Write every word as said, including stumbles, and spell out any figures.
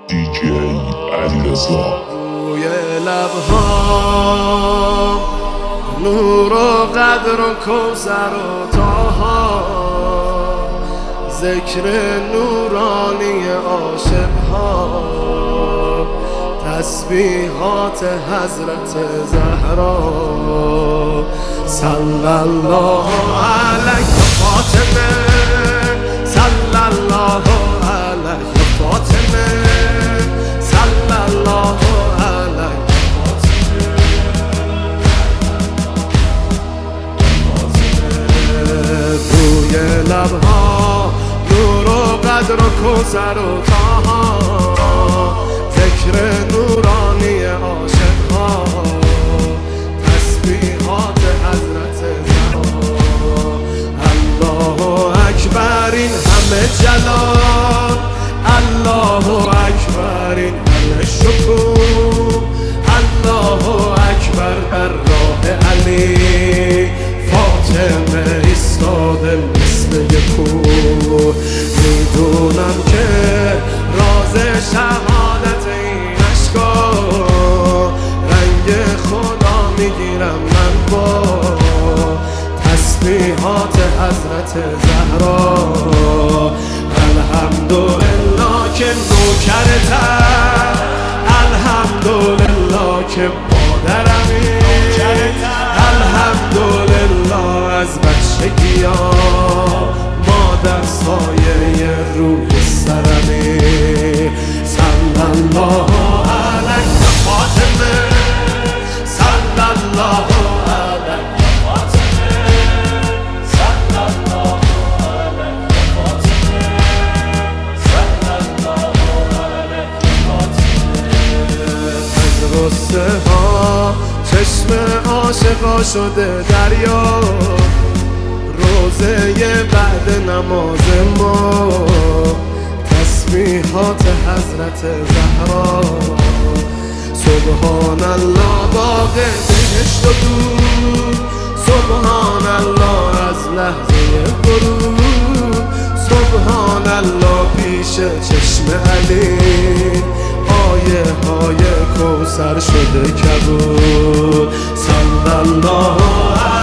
دی جی علیرضا. روی لبهام نور و قدر و کوثر و طاها، ذکر نورانی عاشقها، تسبیحات حضرت زهرا. صلی الله علیک فاطمه، صلی الله علیک فاطمه، صلی الله علیک فاطمه. روی لبها نور و قدر و کوثر و طاها، ذکر نورانی عاشقها، تسبیحات حضرت زهرا. الله اکبر، این همه جلال، الله اکبر، این همه شکوه، الله اکبر. بر راه علی فاطمه ایستاده مثل یک کوه. میدونم که راز شهادت این عشقا، رنگ خدا میگیرم من با تسبیحات حضرت زهرا. الحمدلله که نوکرتم، الحمدلله که مادرمی، الحمدلله از بچگی‌ام مادر سایه روی سرمی. صلی الله علیک فاطمه، صلی الله علیک فاطمه، صلی الله علیک فاطمه، صلی الله علیک فاطمه. از غصه ها چشم عاشقا شده دریا، روزه بعد نماز ما تسبیحات حضرت زهرا. سبحان الله باغ بهشت و دور، سبحان الله از لحظه غروب، سبحان الله پیش چشم علی آیه های کوثر شده کبود. صلی الله